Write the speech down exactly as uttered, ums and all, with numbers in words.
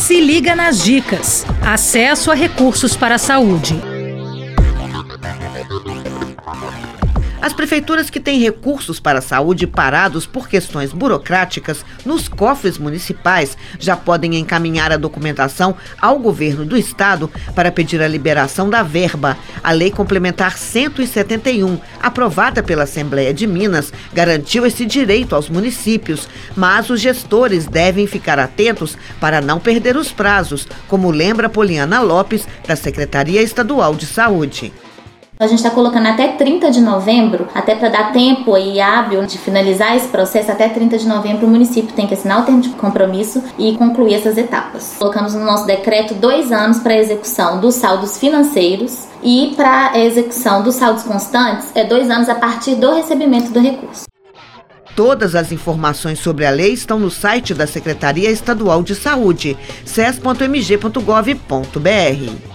Se liga nas dicas. Acesso a recursos para a saúde. As prefeituras que têm recursos para a saúde parados por questões burocráticas nos cofres municipais já podem encaminhar a documentação ao governo do estado para pedir a liberação da verba. A Lei Complementar cento e setenta e um, aprovada pela Assembleia de Minas, garantiu esse direito aos municípios, mas os gestores devem ficar atentos para não perder os prazos, como lembra Poliana Lopes, da Secretaria Estadual de Saúde. A gente está colocando até trinta de novembro, até para dar tempo e hábil de finalizar esse processo. Até trinta de novembro o município tem que assinar o termo de compromisso e concluir essas etapas. Colocamos no nosso decreto dois anos para a execução dos saldos financeiros e para a execução dos saldos constantes é dois anos a partir do recebimento do recurso. Todas as informações sobre a lei estão no site da Secretaria Estadual de Saúde, ses ponto m g ponto gov ponto b r.